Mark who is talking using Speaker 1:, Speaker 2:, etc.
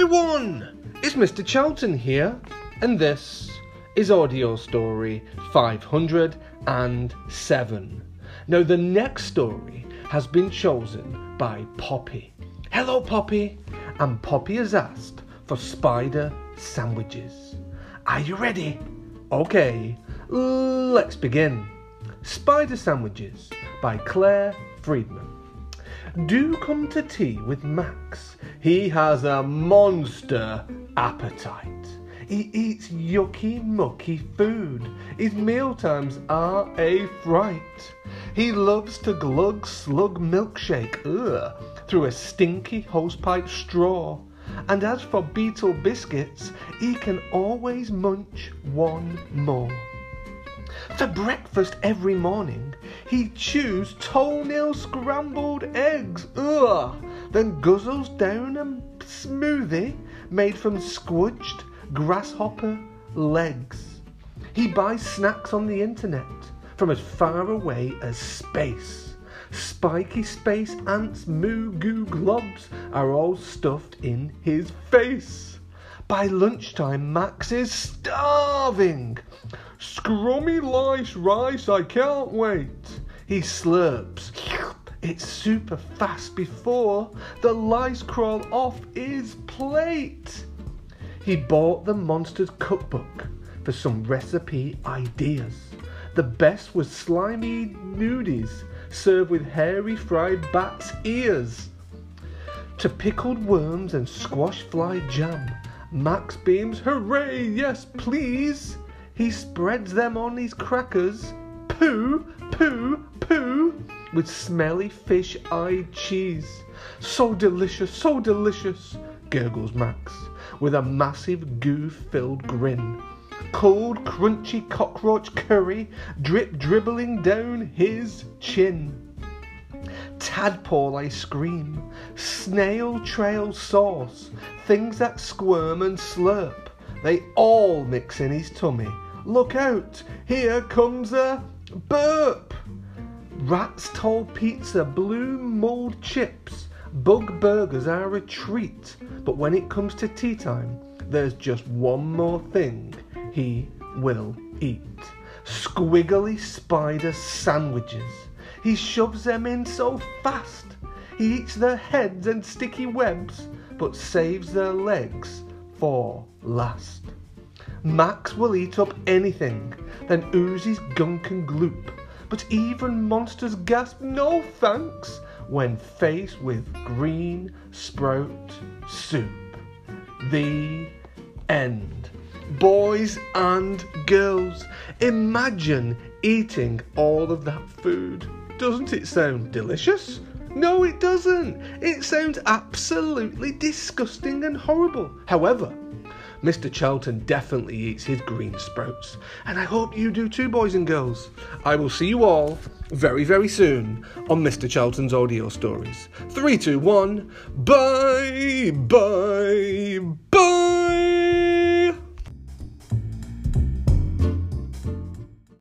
Speaker 1: everyone! It's Mr. Charlton here, and this is Audio Story 507. Now, the next story has been chosen by Poppy. Hello, Poppy! And Poppy has asked for spider sandwiches. Are you ready? Okay, let's begin. Spider Sandwiches by Claire Friedman. Do come to tea with Max. He has a monster appetite. He eats yucky, mucky food. His mealtimes are a fright. He loves to glug slug milkshake through a stinky hosepipe straw. And as for beetle biscuits, he can always munch one more. For breakfast every morning, he chews toenail scrambled eggs, then guzzles down a smoothie made from squudged grasshopper legs. He buys snacks on the internet from as far away as space. Spiky space ants, moo goo globs are all stuffed in his face. By lunchtime, Max is starving. Scrummy lice rice, I can't wait. He slurps. It's super fast before the lice crawl off his plate. He bought the Monsters cookbook for some recipe ideas. The best was slimy nudies served with hairy fried bat's ears. To pickled worms and squash fly jam, Max beams, hooray, yes please. He spreads them on his crackers, poo, poo, poo, with smelly fish-eyed cheese. So delicious, gurgles Max, with a massive goo-filled grin. Cold, crunchy cockroach curry dribbling down his chin. Tadpole ice cream, snail trail sauce, things that squirm and slurp, they all mix in his tummy. Look out, here comes a burp. Rat's Toll Pizza, blue mold chips, bug burgers are a treat. But when it comes to tea time, there's just one more thing he will eat. Squiggly spider sandwiches. He shoves them in so fast. He eats their heads and sticky webs, but saves their legs for last. Max will eat up anything, then ooze his gunk and gloop. But even monsters gasp no thanks when faced with green sprout soup. The end. Boys and girls, imagine eating all of that food. Doesn't it sound delicious? No, it doesn't. It sounds absolutely disgusting and horrible. However, Mr. Charlton definitely eats his green sprouts, and I hope you do too, boys and girls. I will see you all very, very soon on Mr. Charlton's Audio Stories. 3, 2, 1, bye, bye,